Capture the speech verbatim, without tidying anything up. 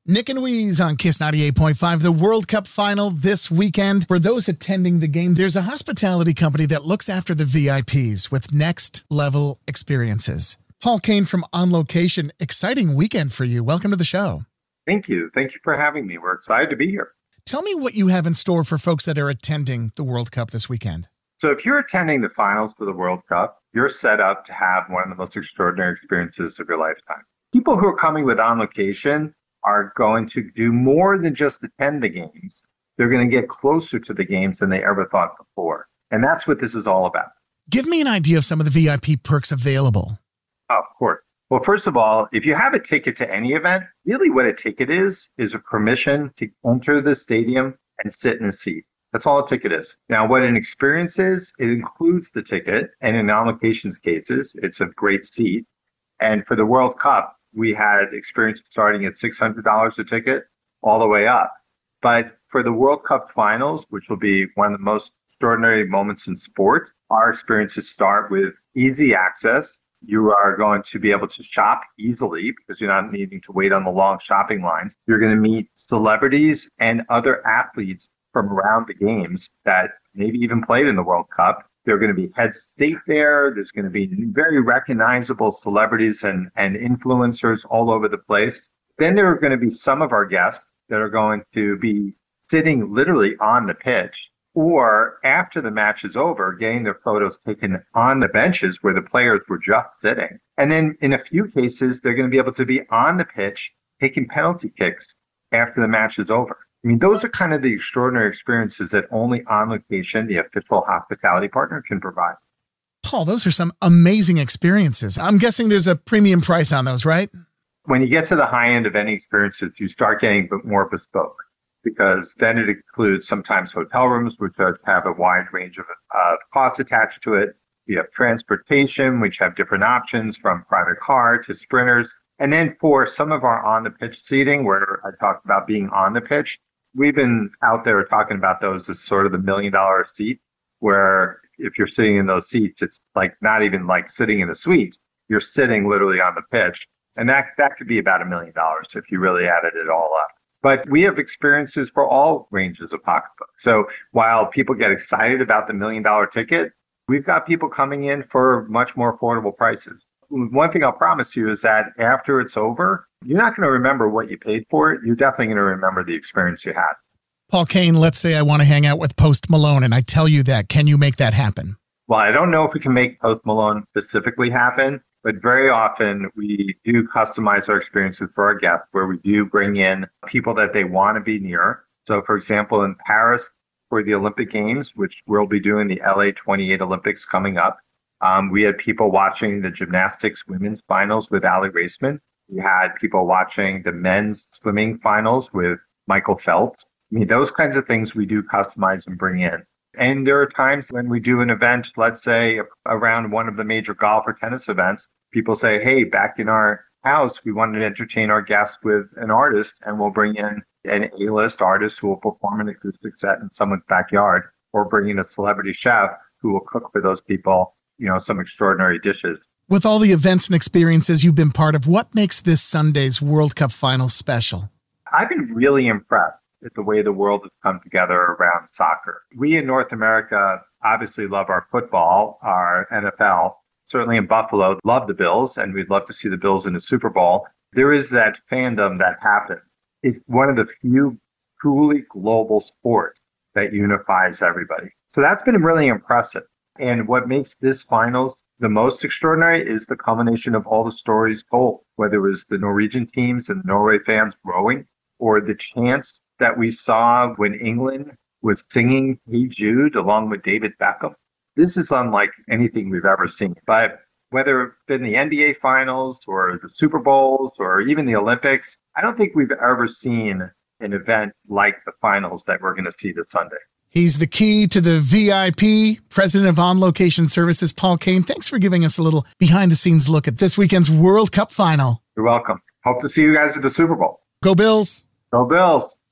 Nick and Weeze on Kiss ninety-eight point five, the World Cup final this weekend. For those attending the game, there's a hospitality company that looks after the V I Ps with next-level experiences. Paul Kane from On Location, exciting weekend for you. Welcome to the show. Thank you. Thank you for having me. We're excited to be here. Tell me what you have in store for folks that are attending the World Cup this weekend. So if you're attending the finals for the World Cup, you're set up to have one of the most extraordinary experiences of your lifetime. People who are coming with On Location are going to do more than just attend the games. They're going to get closer to the games than they ever thought before. And that's what this is all about. Give me an idea of some of the V I P perks available. Oh, of course. Well, first of all, if you have a ticket to any event, really what a ticket is, is a permission to enter the stadium and sit in a seat. That's all a ticket is. Now, what an experience is, it includes the ticket. And in On Location's cases, it's a great seat. And for the World Cup, we had experiences starting at six hundred dollars a ticket all the way up. But for the World Cup finals, which will be one of the most extraordinary moments in sport, our experiences start with easy access. You are going to be able to shop easily because you're not needing to wait on the long shopping lines. You're going to meet celebrities and other athletes from around the games that maybe even played in the World Cup. They're going to be heads of state there. There's going to be very recognizable celebrities and, and influencers all over the place. Then there are going to be some of our guests that are going to be sitting literally on the pitch or after the match is over, getting their photos taken on the benches where the players were just sitting. And then in a few cases, they're going to be able to be on the pitch taking penalty kicks after the match is over. I mean, those are kind of the extraordinary experiences that only On Location, the official hospitality partner, can provide. Paul, those are some amazing experiences. I'm guessing there's a premium price on those, right? When you get to the high end of any experiences, you start getting more bespoke because then it includes sometimes hotel rooms, which have a wide range of uh, costs attached to it. You have transportation, which have different options from private car to sprinters. And then for some of our on-the-pitch seating, where I talked about being on the pitch, we've been out there talking about those as sort of the million dollar seat, where if you're sitting in those seats, it's like not even like sitting in a suite. You're sitting literally on the pitch. And that, that could be about a million dollars if you really added it all up. But we have experiences for all ranges of pocketbooks. So while people get excited about the million dollar ticket, we've got people coming in for much more affordable prices. One thing I'll promise you is that after it's over, you're not going to remember what you paid for it. You're definitely going to remember the experience you had. Paul Kane, let's say I want to hang out with Post Malone and I tell you that. Can you make that happen? Well, I don't know if we can make Post Malone specifically happen, but very often we do customize our experiences for our guests where we do bring in people that they want to be near. So, for example, in Paris for the Olympic Games, which we'll be doing the L A twenty-eight Olympics coming up, Um, we had people watching the gymnastics women's finals with Aly Raisman. We had people watching the men's swimming finals with Michael Phelps. I mean, those kinds of things we do customize and bring in. And there are times when we do an event, let's say around one of the major golf or tennis events, people say, hey, back in our house, we wanted to entertain our guests with an artist, and we'll bring in an A-list artist who will perform an acoustic set in someone's backyard, or bring in a celebrity chef who will cook for those people, you know, some extraordinary dishes. With all the events and experiences you've been part of, what makes this Sunday's World Cup final special? I've been really impressed at the way the world has come together around soccer. We in North America obviously love our football, our N F L. Certainly in Buffalo, love the Bills, and we'd love to see the Bills in the Super Bowl. There is that fandom that happens. It's one of the few truly global sports that unifies everybody. So that's been really impressive. And what makes this finals the most extraordinary is the culmination of all the stories told, whether it was the Norwegian teams and the Norway fans rowing, or the chants that we saw when England was singing Hey Jude along with David Beckham. This is unlike anything we've ever seen. But whether it's been the N B A finals or the Super Bowls or even the Olympics, I don't think we've ever seen an event like the finals that we're going to see this Sunday. He's the key to the V I P, president of On Location Services, Paul Kane. Thanks for giving us a little behind-the-scenes look at this weekend's World Cup final. You're welcome. Hope to see you guys at the Super Bowl. Go Bills. Go Bills.